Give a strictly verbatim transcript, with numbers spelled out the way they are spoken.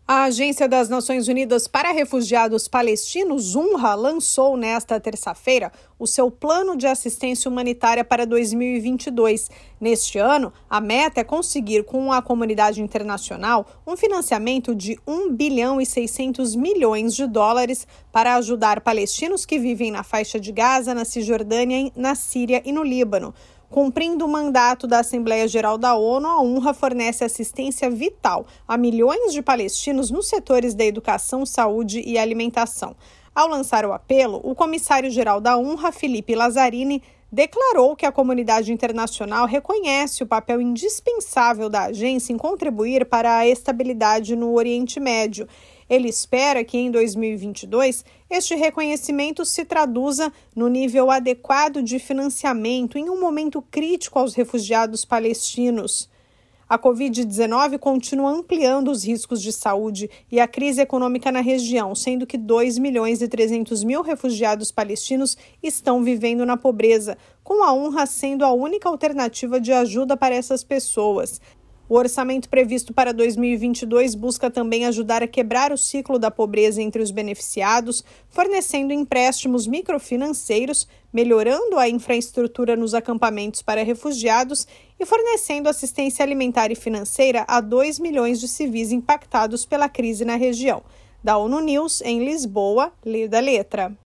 A Agência das Nações Unidas para Refugiados Palestinos, UNRWA, lançou nesta terça-feira o seu plano de assistência humanitária para dois mil e vinte e dois. Neste ano, a meta é conseguir com a comunidade internacional um financiamento de um bilhão e seiscentos milhões de dólares para ajudar palestinos que vivem na faixa de Gaza, na Cisjordânia, na Síria e no Líbano. Cumprindo o mandato da Assembleia Geral da ONU, a UNRWA fornece assistência vital a milhões de palestinos nos setores da educação, saúde e alimentação. Ao lançar o apelo, o comissário-geral da UNRWA, Philippe Lazzarini, declarou que a comunidade internacional reconhece o papel indispensável da agência em contribuir para a estabilidade no Oriente Médio. Ele espera que em dois mil e vinte e dois este reconhecimento se traduza no nível adequado de financiamento em um momento crítico aos refugiados palestinos. A covid dezenove continua ampliando os riscos de saúde e a crise econômica na região, sendo que dois milhões e trezentos mil refugiados palestinos estão vivendo na pobreza, com a UNRWA sendo a única alternativa de ajuda para essas pessoas. O orçamento previsto para dois mil e vinte e dois busca também ajudar a quebrar o ciclo da pobreza entre os beneficiados, fornecendo empréstimos microfinanceiros, melhorando a infraestrutura nos acampamentos para refugiados e fornecendo assistência alimentar e financeira a dois milhões de civis impactados pela crise na região. Da ONU News, em Lisboa, Leda Letra.